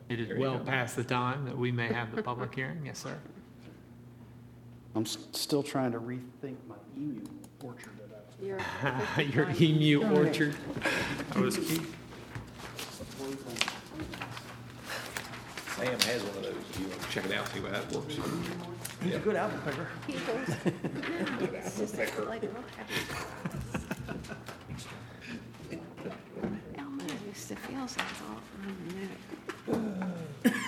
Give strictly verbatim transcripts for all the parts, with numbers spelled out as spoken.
It is There you well go. past the time that we may have the public hearing. Yes, sir. I'm s- still trying to rethink my emu orchard that I. You're Your fifty-nine. emu orchard. That was cute. Sam has one of those. You want to check it out, see how that works? He's a good apple picker. He goes, no, it's just like, oh, Elmo used to feel so all from the neck.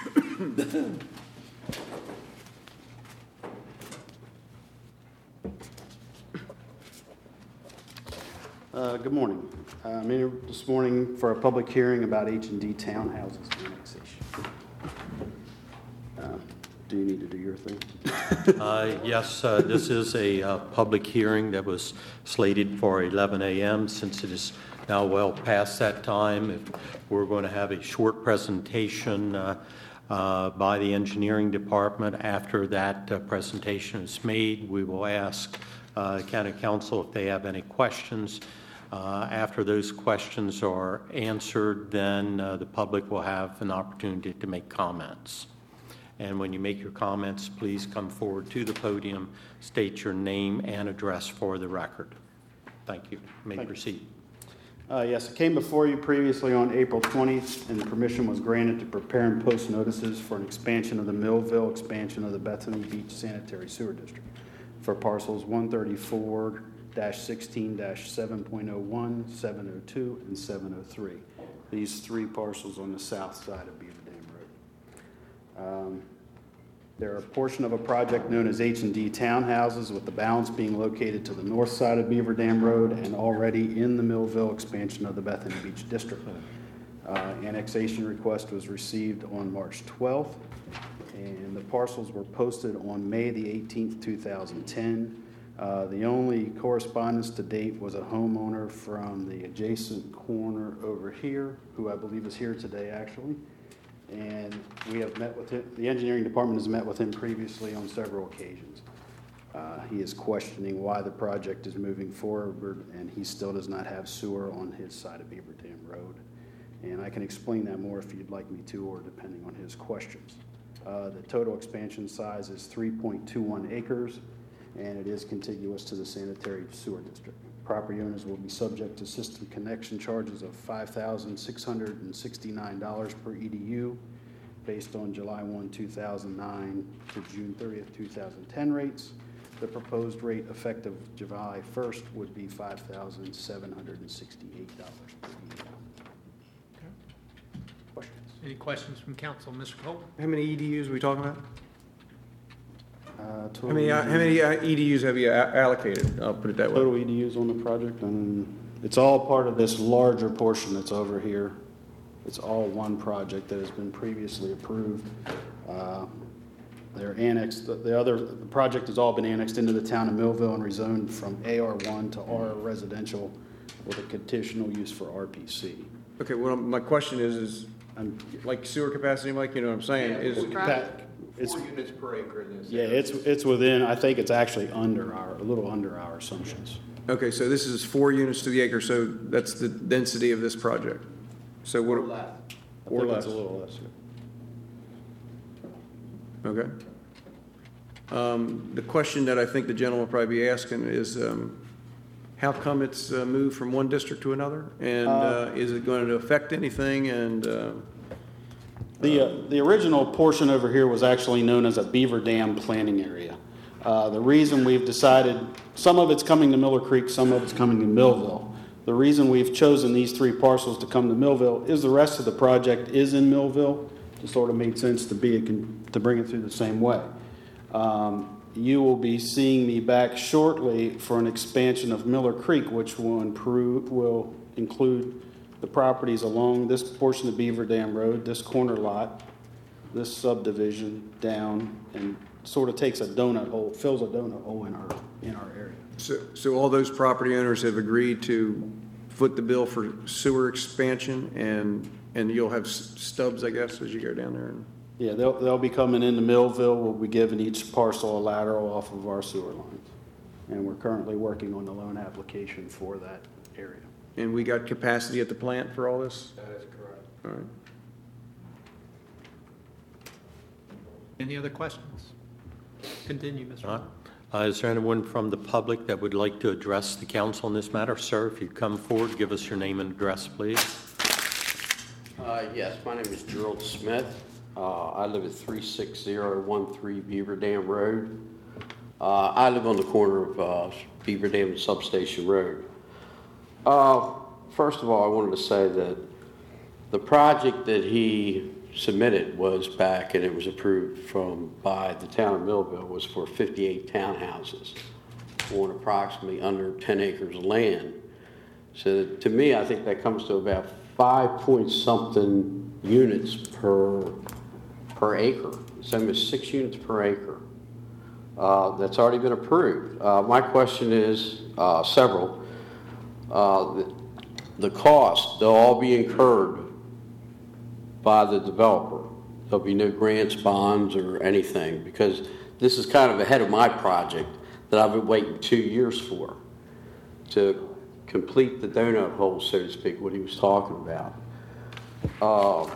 Uh, Good morning. Uh, I'm here this morning for a public hearing about H and D Townhouses annexation. Uh, Do you need to do your thing? Uh, Yes, uh, this is a uh, public hearing that was slated for eleven a m Since it is now well past that time, if we're going to have a short presentation uh, uh, by the engineering department. After that uh, presentation is made, we will ask uh, county council if they have any questions. Uh, After those questions are answered, then uh, the public will have an opportunity to make comments. And when you make your comments, please come forward to the podium, state your name and address for the record. Thank you. You may Thank you. proceed. Uh, Yes, I came before you previously on April twentieth, and permission was granted to prepare and post notices for an expansion of the Millville expansion of the Bethany Beach Sanitary Sewer District for parcels one thirty-four sixteen seven point oh one, seven oh two, and seven oh three. These three parcels on the south side of Beaver Dam Road. Um, They're a portion of a project known as H and D Townhouses, with the balance being located to the north side of Beaver Dam Road and already in the Millville expansion of the Bethany Beach District. Uh, Annexation request was received on March twelfth, and the parcels were posted on May the eighteenth, two thousand ten. Uh, The only correspondence to date was a homeowner from the adjacent corner over here, who I believe is here today, actually. And we have met with him, the engineering department has met with him previously on several occasions. Uh, He is questioning why the project is moving forward, and he still does not have sewer on his side of Beaver Dam Road. And I can explain that more if you'd like me to, or depending on his questions. Uh, The total expansion size is three point two one acres, and it is contiguous to the sanitary sewer district. Property owners will be subject to system connection charges of five thousand six hundred sixty-nine dollars per E D U based on July first, two thousand nine to June thirtieth, two thousand ten rates. The proposed rate effective July first would be five thousand seven hundred sixty-eight dollars per E D U. Questions? Any questions from council? Mister Cole? How many E D Us are we talking about? Uh, How many, uh, how many uh, E D Us have you a- allocated? I'll put it that way. Total E D Us on the project, and it's all part of this larger portion that's over here. It's all one project that has been previously approved. Uh, They're annexed, the- the other, the project has all been annexed into the town of Millville and rezoned from A R one to R residential with a conditional use for R P C. Okay, well, my question is, is I'm- like sewer capacity, Mike, you know what I'm saying? Is, That- It's, Four units per acre in this. yeah, it's, it's within, I think it's actually under our, a little under our assumptions. okay, so this is four units to the acre, so that's the density of this project. So what? Or less. I Or think less. it's a little less. Okay. Um, The question that I think the gentleman will probably be asking is, um, how come it's uh, moved from one district to another? And uh, is it going to affect anything? And, uh, The, uh, the original portion over here was actually known as a Beaver Dam planning area. Uh, the reason we've decided, some of it's coming to Miller Creek, some of it's coming to Millville. The reason we've chosen these three parcels to come to Millville is the rest of the project is in Millville. It sort of made sense to be, a con- to bring it through the same way. Um, you will be seeing me back shortly for an expansion of Miller Creek, which will improve, will include the properties along this portion of Beaver Dam Road, this corner lot, this subdivision down, and sort of takes a donut hole, fills a donut hole in our, in our area. so, so all those property owners have agreed to foot the bill for sewer expansion, and, and you'll have s- stubs, I guess, as you go down there? and- Yeah, they'll, they'll be coming into Millville. We'll be giving each parcel a lateral off of our sewer lines. And we're currently working on the loan application for that area. And we got capacity at the plant for all this? That is correct. All right. Any other questions? Continue, Mister All right. Hall. Uh, Is there anyone from the public that would like to address the council on this matter? Sir, if you'd come forward, give us your name and address, please. Uh, Yes, my name is Gerald Smith. Uh, I live at three six zero one three Beaver Dam Road. Uh, I live on the corner of uh, Beaver Dam and Substation Road. Uh, First of all, I wanted to say that the project that he submitted was back, and it was approved from, by the town of Millville, was for fifty-eight townhouses on approximately under ten acres of land. So to me, I think that comes to about five point something units per, per acre. It's almost six units per acre. Uh, that's already been approved. Uh, my question is, uh, several, uh, the, the cost, they'll all be incurred by the developer. There'll be no grants, bonds, or anything, because this is kind of ahead of my project that I've been waiting two years for to complete the donut hole, so to speak, what he was talking about. Uh,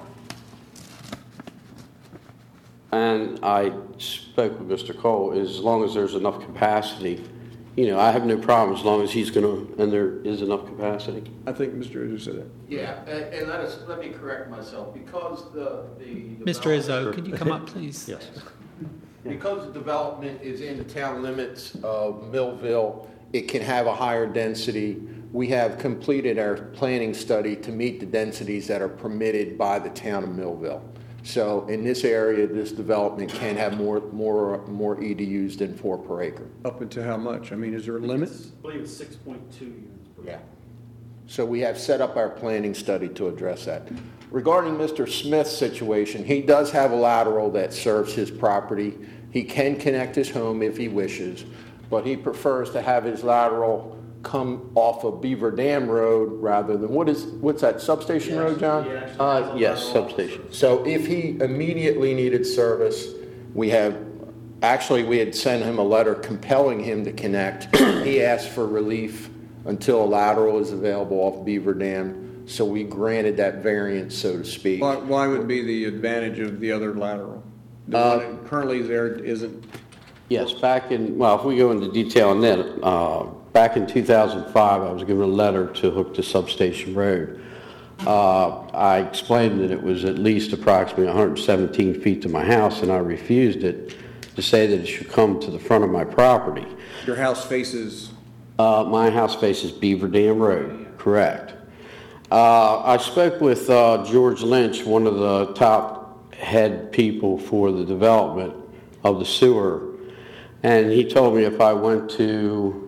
and I spoke with Mister Cole, as long as there's enough capacity, you know, I have no problem as long as he's going to, and there is enough capacity. I think Mister Izzo said that. Yeah, and, and let us, let me correct myself, because the, the. Mister development- Izzo, could you come up, please? Yes. Because the development is in the town limits of Millville, it can have a higher density. We have completed our planning study to meet the densities that are permitted by the town of Millville. So in this area, this development can have more, more, more E D Us than four per acre. Up until how much? I mean, is there a limit? I believe it's six point two units per Yeah. So we have set up our planning study to address that. Regarding Mister Smith's situation, he does have a lateral that serves his property. He can connect his home if he wishes, but he prefers to have his lateral come off of Beaver Dam Road rather than, what is, what's that, Substation Road, John? Uh, yes, substation. So if he immediately needed service, we have, actually, we had sent him a letter compelling him to connect. He asked for relief until a lateral is available off Beaver Dam, so we granted that variance, so to speak. Why, why would be the advantage of the other lateral? The Uh, one that currently there isn't. Yes, back in, well, if we go into detail on that, uh, back in two thousand five, I was given a letter to hook to Substation Road. Uh, I explained that it was at least approximately one hundred seventeen feet to my house, and I refused it to say that it should come to the front of my property. Your house faces, Uh, my house faces Beaver Dam Road, correct. Uh, I spoke with uh, George Lynch, one of the top head people for the development of the sewer, and he told me if I went to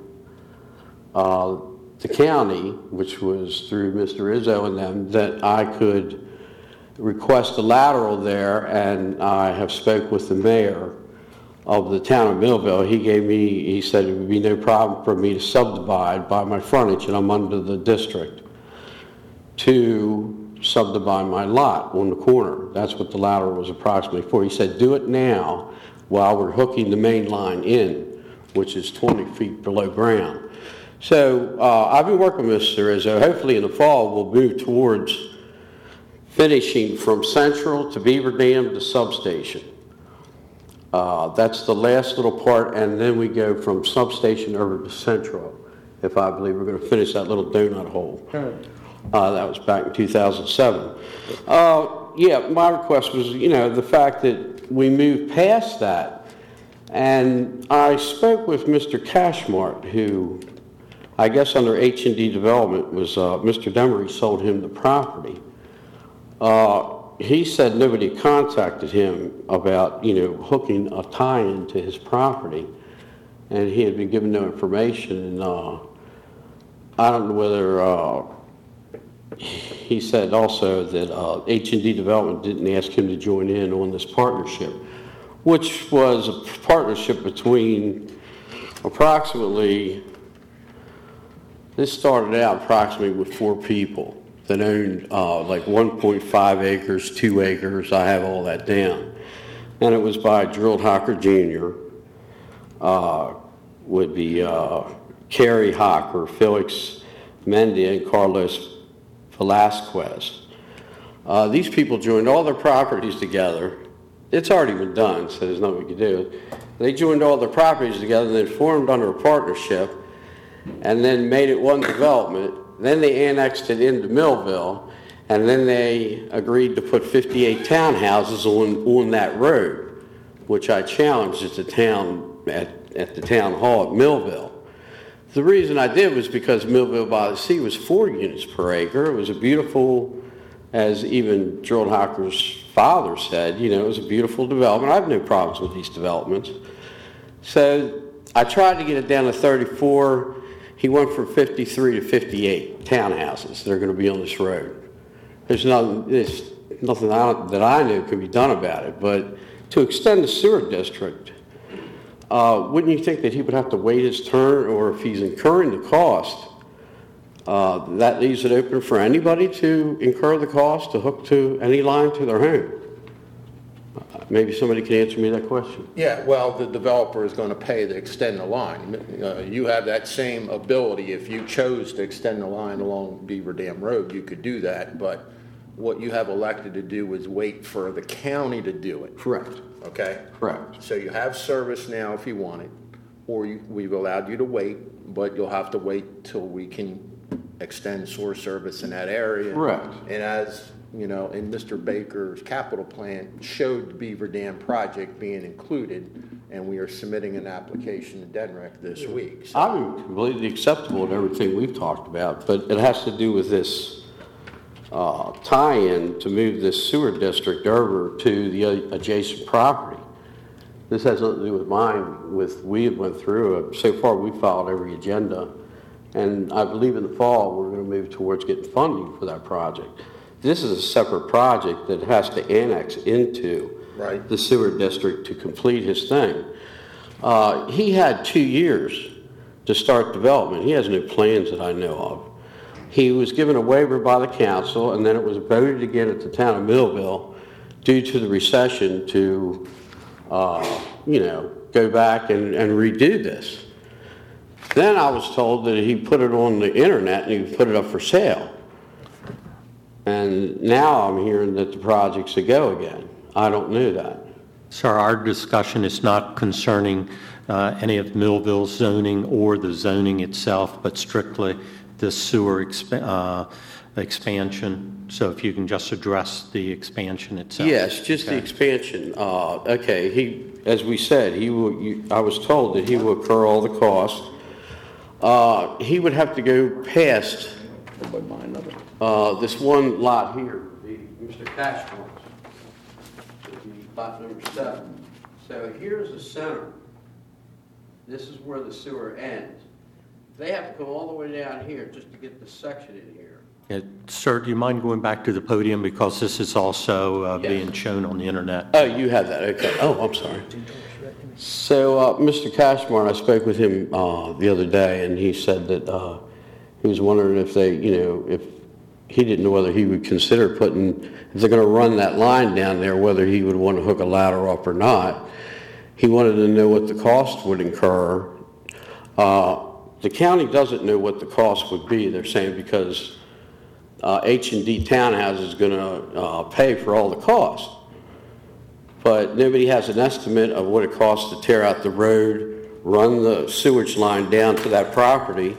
uh, the county, which was through Mister Izzo and them, that I could request a lateral there, and I have spoke with the mayor of the town of Millville. He gave me, he said it would be no problem for me to subdivide by my frontage, and I'm under the district, to subdivide my lot on the corner. That's what the lateral was approximately for. He said, do it now while we're hooking the main line in, which is twenty feet below ground. So uh, I've been working with Mister Izzo. Hopefully in the fall we'll move towards finishing from Central to Beaver Dam to Substation. Uh, that's the last little part, and then we go from Substation over to Central, if I believe we're going to finish that little donut hole. Uh, that was back in two thousand seven. Uh, yeah, my request was, you know, the fact that we moved past that. And I spoke with Mister Cashmart, who I guess under H and D Development was, uh, Mister Demery sold him the property. Uh, he said nobody contacted him about, you know, hooking a tie-in to his property, and he had been given no information. And uh, I don't know whether uh, he said also that uh, H and D Development didn't ask him to join in on this partnership, which was a partnership between approximately, this started out approximately with four people that owned uh, like one point five acres, two acres. I have all that down. And it was by Gerald Hocker Junior, uh, would be uh, Kerry Hocker, Felix Mendia, and Carlos Velasquez. Uh, these people joined all their properties together it's already been done, so there's nothing we can do. They joined all their properties together and then formed under a partnership and then made it one development. Then they annexed it into Millville, and then they agreed to put fifty-eight townhouses on, on that road, which I challenged at the town, at, at the town hall at Millville. The reason I did was because Millville by the Sea was four units per acre. It was a beautiful, as even Gerald Hocker's father said, you know, it was a beautiful development. I have no problems with these developments. So I tried to get it down to thirty-four. He went from fifty-three to fifty-eight townhouses that are going to be on this road. There's nothing, there's nothing I don't, that I knew could be done about it. But to extend the sewer district, uh, wouldn't you think that he would have to wait his turn, or if he's incurring the cost, uh, that leaves it open for anybody to incur the cost to hook to any line to their home? Uh, maybe somebody can answer me that question. Yeah, well, the developer is going to pay to extend the line. Uh, You have that same ability. If you chose to extend the line along Beaver Dam Road, you could do that, but what you have elected to do is wait for the county to do it, Correct. okay? Correct. So you have service now if you want it, or you- we've allowed you to wait, but you'll have to wait till we can extend sewer service in that area. Correct. And as, you know, in Mister Baker's capital plan showed the Beaver Dam project being included, and we are submitting an application to D E N R E C this week. So- I'm completely acceptable with everything we've talked about, but it has to do with this uh, tie-in to move this sewer district over to the adjacent property. This has nothing to do with mine, with, we had went through it. So far, we followed every agenda, and I believe in the fall, we're going to move towards getting funding for that project. This is a separate project that has to annex into Right. the sewer district to complete his thing. Uh, he had two years to start development. He has no plans that I know of. He was given a waiver by the council, and then it was voted again at the town of Millville due to the recession to, uh, you know, go back and, and redo this. Then I was told that he put it on the internet and he put it up for sale. And now I'm hearing that the project's a go again. I don't know that. Sir, our discussion is not concerning uh, any of Millville's zoning or the zoning itself, but strictly the sewer exp- uh, expansion. So if you can just address the expansion itself. Yes, just the Okay. expansion. Uh, okay, he, as we said, he will, you, I was told that he will incur all the costs. Uh, he would have to go past, uh, this one lot here, the, Mister Cashmore. Lot number seven. So here's the center. This is where the sewer ends. They have to come all the way down here just to get this section in here. Yeah, sir, do you mind going back to the podium, because this is also uh, Yes. being shown on the internet? Oh, you have that, okay. Oh, I'm sorry. So, uh, Mister Cashmore, I spoke with him uh, the other day, and he said that uh, he was wondering if they, you know, if he didn't know whether he would consider putting, if they're going to run that line down there, whether he would want to hook a ladder up or not. He wanted to know what the cost would incur. Uh, the county doesn't know what the cost would be, they're saying, because uh, H and D Townhouse is going to uh, pay for all the costs. But nobody has an estimate of what it costs to tear out the road, run the sewage line down to that property,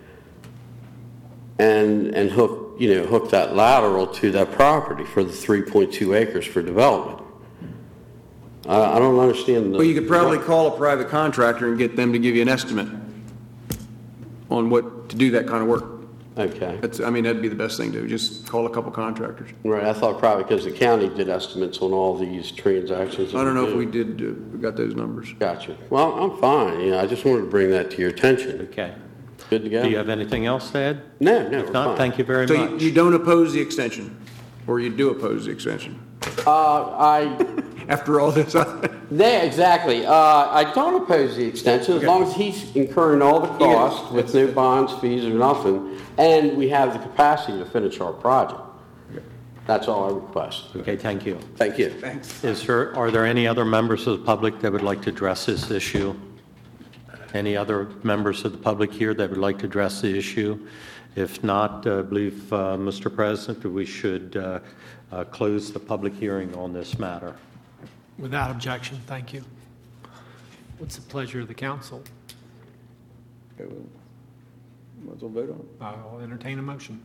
and and hook, you know, hook that lateral to that property for the three point two acres for development. I, I don't understand the... Well, you could probably call a private contractor and get them to give you an estimate on what, to do that kind of work. Okay. That's, I mean, that'd be the best thing to do, just call a couple contractors. Right, I thought probably because the county did estimates on all these transactions. that I don't know if do. we did, uh, got those numbers. Gotcha. Well, I'm fine, you know, I just wanted to bring that to your attention. Okay. Good to go? Do you have anything else to add? No, no, If we're not, fine. thank you very So you, much. you don't oppose the extension? Or you do oppose the extension? Uh, I... After all this, Yeah, exactly. Uh, I don't oppose the extension as long as he's incurring all the costs with no bonds, fees, or nothing, and we have the capacity to finish our project. That's all I request. Okay, thank you. Thank you. thanks. Is there, are there any other members of the public that would like to address this issue? Any other members of the public here that would like to address the issue? If not, uh, I believe, uh, Mister President, that we should uh, uh, close the public hearing on this matter. Without objection, thank you. What's the pleasure of the council? Okay, well, might as well vote on it. I'll entertain a motion.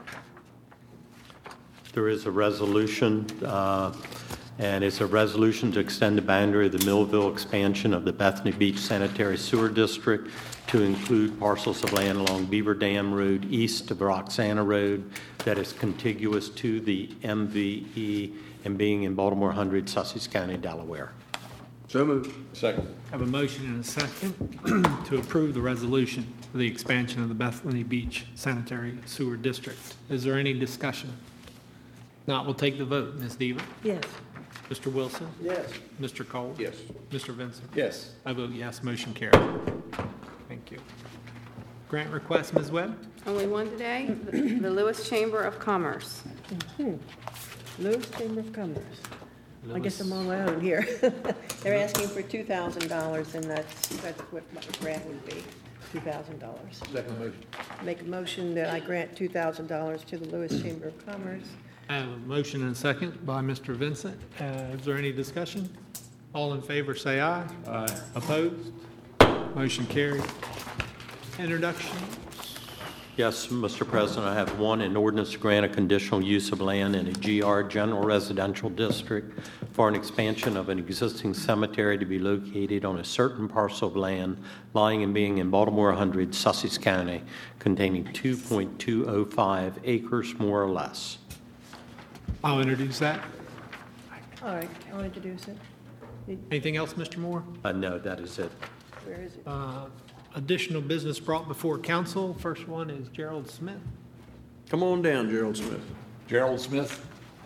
There is a resolution, uh, and it's a resolution to extend the boundary of the Millville expansion of the Bethany Beach Sanitary Sewer District to include parcels of land along Beaver Dam Road east of Roxana Road that is contiguous to the M V E and being in Baltimore one hundred, Sussex County, Delaware. So moved. Second. Have a motion and a second to approve the resolution for the expansion of the Bethany Beach Sanitary Sewer District. Is there any discussion? Not, we'll take the vote. Miz Diva? Yes. Mister Wilson? Yes. Mister Cole? Yes. Mister Vincent? Yes. I vote yes, motion carried. Thank you. Grant request, Miz Webb? Only one today, the the Lewis Chamber of Commerce. Lewis Chamber of Commerce. I guess I'm Lewis. on my own here. They're asking for two thousand dollars, and that's, that's what my grant would be, two thousand dollars. Second motion. Make a motion that I grant two thousand dollars to the Lewis Chamber of Commerce. I have a motion and a second by Mister Vincent. Uh, Is there any discussion? All in favor, say aye. Aye. Opposed? Motion carried. Introduction. Yes, Mister President, I have one, an ordinance to grant a conditional use of land in a G R General Residential District for an expansion of an existing cemetery to be located on a certain parcel of land lying and being in Baltimore one hundred, Sussex County, containing two point two oh five acres more or less. I'll introduce that. All right, I'll introduce it. Anything else, Mister Moore? Uh, no, that is it. Where is it? Uh, Additional business brought before council. First one is Gerald Smith. Come on down, Gerald Smith. Gerald Smith?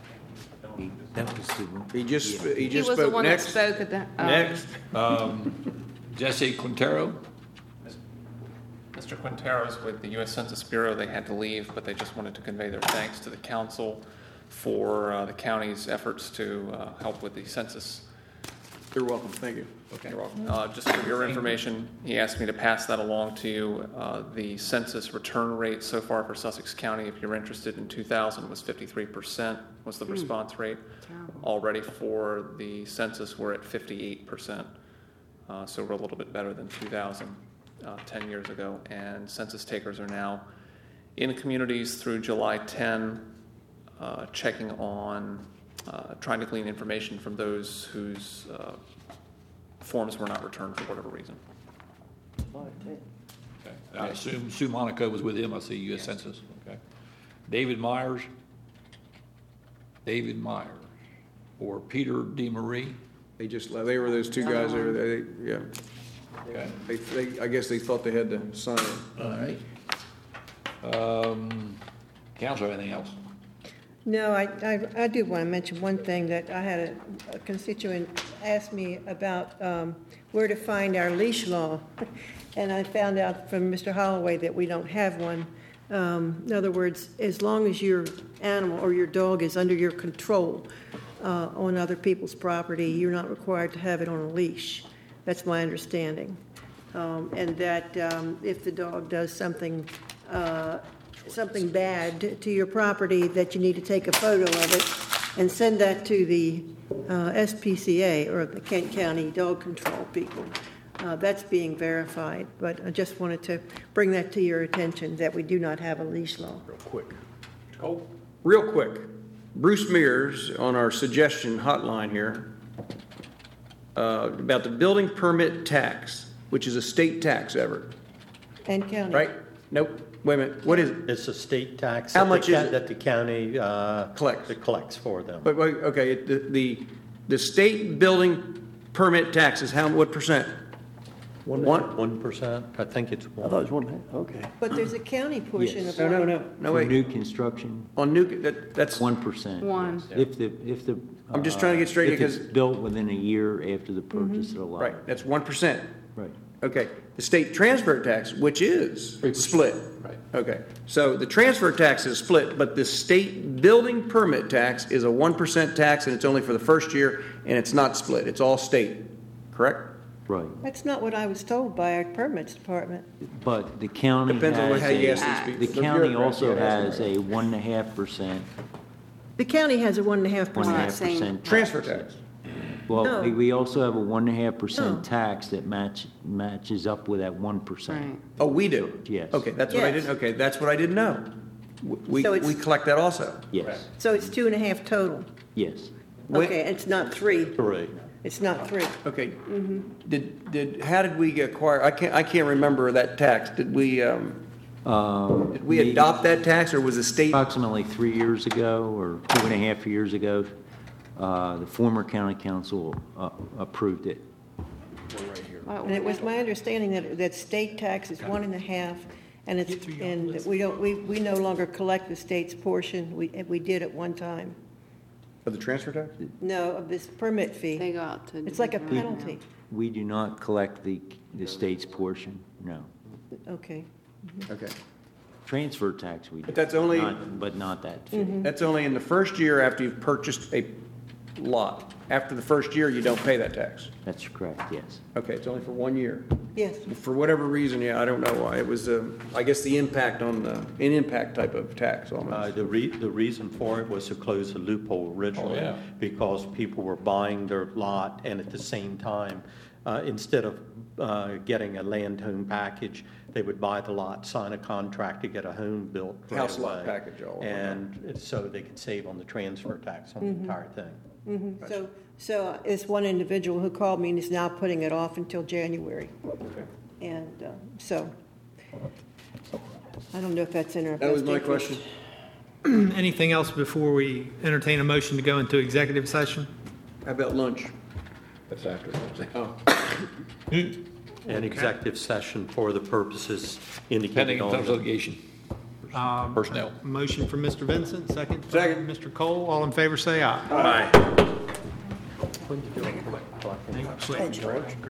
That was the, He just, he He just was the spoke. one that Next. spoke at the. um, Next, um, Jesse Quintero? Mister Quintero's with the U S Census Bureau. They had to leave, but they just wanted to convey their thanks to the council for uh, the county's efforts to uh, help with the census. You're welcome, thank you. Okay. You're welcome. Uh, just for your information, he asked me to pass that along to you. Uh, the census return rate so far for Sussex County, if you're interested, in two thousand was fifty-three percent was the response rate. Terrible. Already for the census, we're at fifty-eight percent. Uh, so we're a little bit better than two thousand, uh, ten years ago. And census takers are now in communities through July tenth, uh, checking on, uh, trying to glean information from those whose uh, forms were not returned for whatever reason. Okay. I assume Sue Monaco was with him, I see U S Census, okay. David Myers? David Myers, or Peter DeMarie? They just, they were those two guys there, they, yeah. Okay. They, they, I guess they thought they had to sign it. All right. Um, Council, anything else? No, I, I, I do want to mention one thing, that I had a, a constituent ask me about um, where to find our leash law. And I found out from Mister Holloway that we don't have one. Um, in other words, as long as your animal or your dog is under your control uh, on other people's property, you're not required to have it on a leash. That's my understanding. Um, and that um, if the dog does something uh, something bad to your property, that you need to take a photo of it and send that to the uh, S P C A, or the Kent County Dog Control people. Uh, that's being verified, but I just wanted to bring that to your attention, that we do not have a leash law. Real quick. Cole? Real quick. Bruce Mears on our suggestion hotline here uh, about the building permit tax, which is a state tax, Everett, And county. right? Nope. Wait a minute. What is it? It's a state tax. How that the much is ca- it? That the county uh, Collects. that collects for them. But, wait, okay, it- the, the, the state building permit tax is how, what percent? One? One percent, I think it's one. was one, okay. But there's a county portion of No, no, one. no, no, For wait. new construction, On new, that, that's, one percent. One. If the, if the. I'm just trying to get straight uh, If it's because- built within a year after the purchase of the lot. right, that's one percent. Right. Okay, the state transfer tax, which is split. Right. Okay, so the transfer tax is split, but the state building permit tax is a one percent tax, and it's only for the first year, and it's not split, it's all state, correct? Right. That's not what I was told by our permits department. But the county Depends on has how you a, ask these the people. county bureaucrats, also yeah, has a one and a half percent, The county has a one and a half one and a percent. half same. percent. Transfer tax. Well, No. we- we also have a one and a half No. percent tax that match, matches up with that one percent. Right. Oh, we do? Yes. Okay, that's what I Yes. didn't, okay, that's what I didn't know. We, So it's- we collect that also? Yes, So it's two and a half total. yes. When- Okay, it's not three. Three. It's not three. Okay. Did, did, how did we acquire, I can't, I can't remember that tax. Did we, um, Um, did we the- adopt that tax, or was the state? Approximately three years ago, or two and a half years ago, uh, the former county council uh, approved it. Well, And it was my understanding that, that state tax is one and a half, and it's, and that we don't, we, we no longer collect the state's portion. We, we did at one time. Of the transfer tax? No, of this permit They fee. go out to. It's like a different- penalty. We do not collect the, the state's portion, no. Okay. Okay. Transfer tax we do. But that's only- not- But not that fee. That's only in the first year after you've purchased a lot. After the first year, you don't pay that tax. That's correct, yes. Okay, it's only for one year. Yes. For whatever reason, yeah, I don't know why. It was, um, I guess, the impact on the, an impact type of tax Uh, almost. The re, the reason for it was to close the loophole originally. Oh, yeah. Because people were buying their lot, and at the same time, uh, instead of uh, getting a land home package, they would buy the lot, sign a contract to get a home built right House lot away. package, all of that. And so they could save on the transfer tax on the entire thing. Mhm. So, so uh, it's one individual who called me and is now putting it off until January. And uh, so, I don't know if that's in our That was best my interest. question. Anything else before we entertain a motion to go into executive session? How about lunch? That's after. Oh, An executive session for the purposes Pending indicated in on terms the of litigation, Um, personnel. Motion from Mister Vincent, second from Second. Mister Cole. All in favor, say aye. aye. Thank you.